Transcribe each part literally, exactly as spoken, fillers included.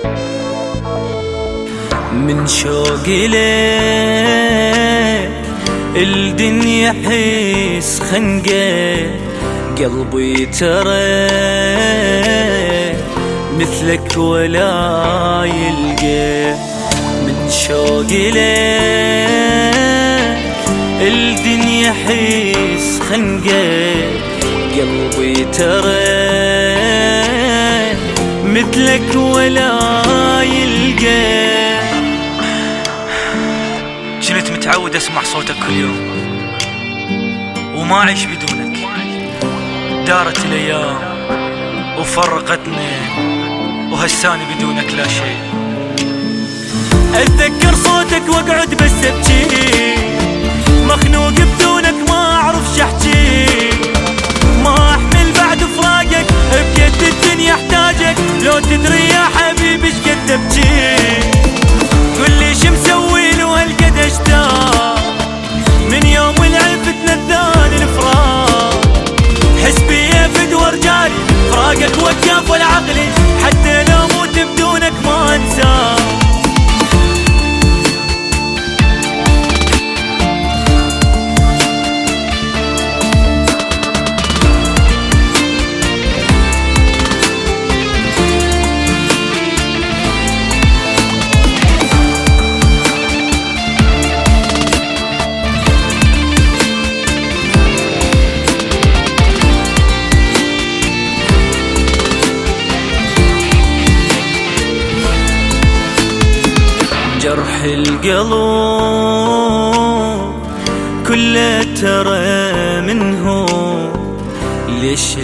من شوقي ليك الدنيا حيس خنقة، قلبي ترى مثلك ولا يلقى. من شوقي ليك الدنيا حيس خنقة، قلبي ترى مثلك ولا يلقى. كنت متعود اسمع صوتك كل يوم وما اعيش بدونك، دارت الايام وفرقتنا وهساني بدونك لا شيء. اتذكر صوتك واقعد بس ابكي، مخنوق بدونك ما اعرف شحكي. ما احمل بعد فراقك، بقد الدنيا احتاجك. لو تدري يا حبيبي ايش قد ابكي. قل لي شو مسوي له هالقد اشتاق، من يوم العفت نذان الفراق. حسبي يفد ورجالي فراقك وقف العقلي، حتى لو موت بدونك ما انساك. جرح القلب كله ترى منه، ليش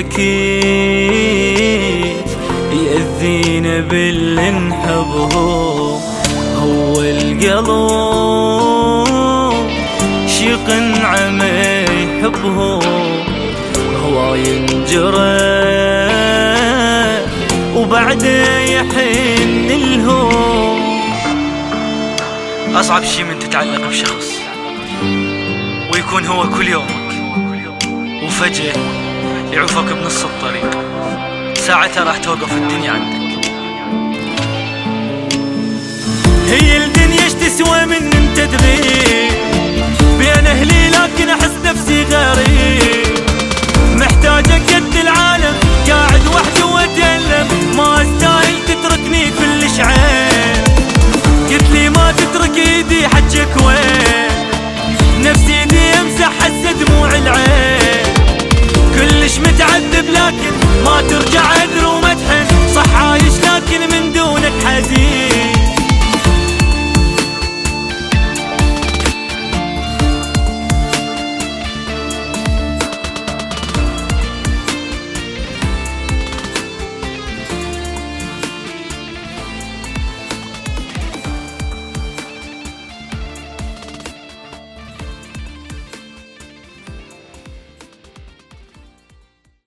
الوكيل يأذينا باللي نحبه. هو القلب شيق عمى يحبه، هو ينجرح وبعده يحن الهو. أصعب شي من تتعلق بشخص ويكون هو كل يومك، وفجأة يعوفك بنص الطريق، ساعتها راح توقف الدنيا عندك. هي الدنيا ايش تسوى من انت تغيب بين اهلي، لكن احس نفسي غريب. محتاجك قد العالم